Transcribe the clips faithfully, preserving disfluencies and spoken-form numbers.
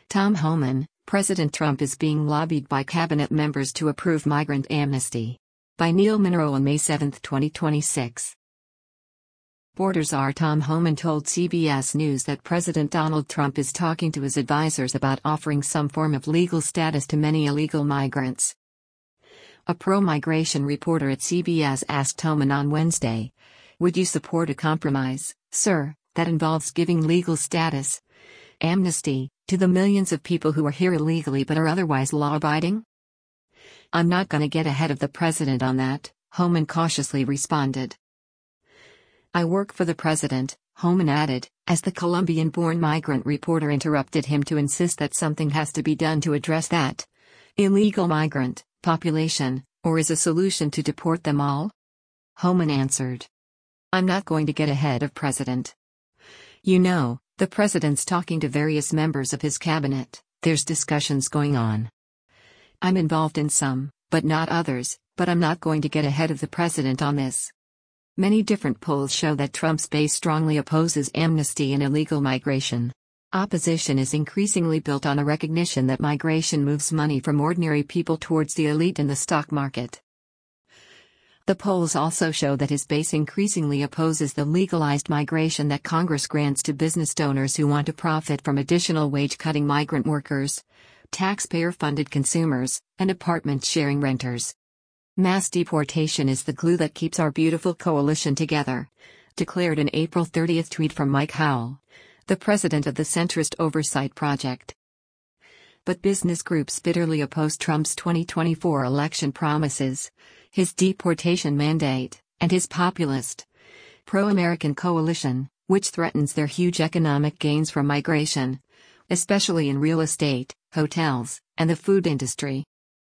Tom Homan, President Trump is being lobbied by cabinet members to approve migrant amnesty. By Neil Monroe on May seventh, twenty twenty-six. Border czar Tom Homan told C B S News that President Donald Trump is talking to his advisors about offering some form of legal status to many illegal migrants. A pro-migration reporter at C B S asked Homan on Wednesday, "Would you support a compromise, sir, that involves giving legal status, amnesty, to the millions of people who are here illegally but are otherwise law-abiding?" "I'm not gonna get ahead of the president on that," Homan cautiously responded. "I work for the president," Homan added, as the Colombian-born migrant reporter interrupted him to insist that something has to be done to address that illegal migrant population, or is a solution to deport them all? Homan answered, "I'm not going to get ahead of president. You know, the president's talking to various members of his cabinet, there's discussions going on. I'm involved in some, but not others, but I'm not going to get ahead of the president on this." Many different polls show that Trump's base strongly opposes amnesty and illegal migration. Opposition is increasingly built on a recognition that migration moves money from ordinary people towards the elite in the stock market. The polls also show that his base increasingly opposes the legalized migration that Congress grants to business donors who want to profit from additional wage-cutting migrant workers, taxpayer-funded consumers, and apartment-sharing renters. "Mass deportation is the glue that keeps our beautiful coalition together," declared an April thirtieth tweet from Mike Howell, the president of the Centrist Oversight Project. But business groups bitterly oppose Trump's twenty twenty-four election promises, his deportation mandate, and his populist, pro-American coalition, which threatens their huge economic gains from migration, especially in real estate, hotels, and the food industry.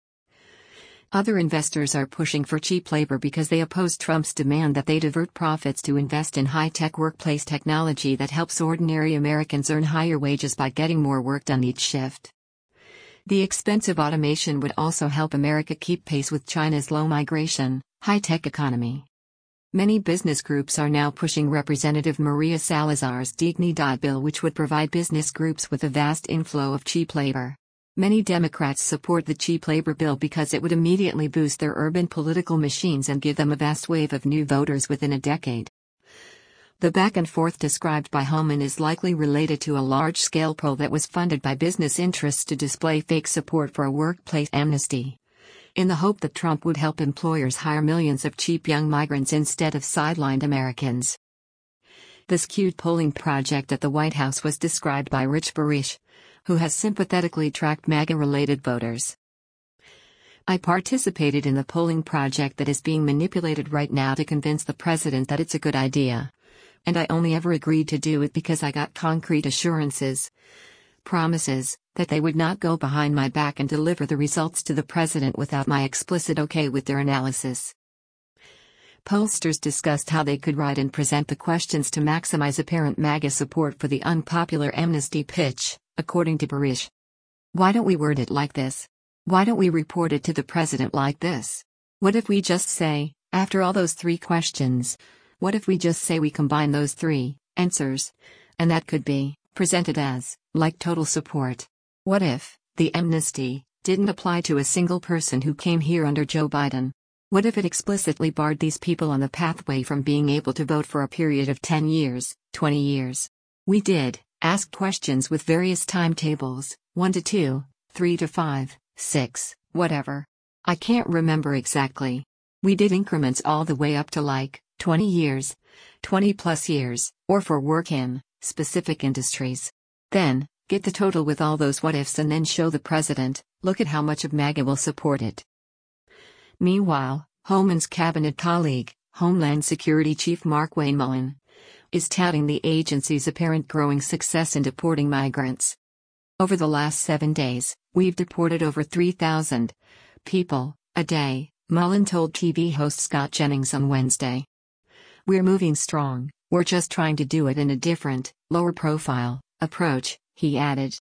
Other investors are pushing for cheap labor because they oppose Trump's demand that they divert profits to invest in high-tech workplace technology that helps ordinary Americans earn higher wages by getting more work done each shift. The expensive automation would also help America keep pace with China's low migration, high-tech economy. Many business groups are now pushing Representative Maria Salazar's Dignidad bill, which would provide business groups with a vast inflow of cheap labor. Many Democrats support the cheap labor bill because it would immediately boost their urban political machines and give them a vast wave of new voters within a decade. The back and forth described by Homan is likely related to a large-scale poll that was funded by business interests to display fake support for a workplace amnesty, in the hope that Trump would help employers hire millions of cheap young migrants instead of sidelined Americans. The skewed polling project at the White House was described by Rich Barish, who has sympathetically tracked MAGA-related voters. "I participated in the polling project that is being manipulated right now to convince the president that it's a good idea. And I only ever agreed to do it because I got concrete assurances, promises, that they would not go behind my back and deliver the results to the president without my explicit okay with their analysis." Pollsters discussed how they could write and present the questions to maximize apparent MAGA support for the unpopular amnesty pitch, according to Barish. "Why don't we word it like this? Why don't we report it to the president like this? What if we just say, after all those three questions, what if we just say we combine those three answers? And that could be presented as, like total support. What if the amnesty didn't apply to a single person who came here under Joe Biden? What if it explicitly barred these people on the pathway from being able to vote for a period of ten years, twenty years? We did ask questions with various timetables, one to two, three to five, six, whatever. I can't remember exactly. We did increments all the way up to like twenty years, twenty plus years, or for work in specific industries. Then, get the total with all those what ifs and then show the president, look at how much of MAGA will support it." Meanwhile, Homan's cabinet colleague, Homeland Security Chief Markwayne Mullin, is touting the agency's apparent growing success in deporting migrants. "Over the last seven days, we've deported over three thousand people a day," Mullin told T V host Scott Jennings on Wednesday. "We're moving strong, we're just trying to do it in a different, lower-profile approach," he added.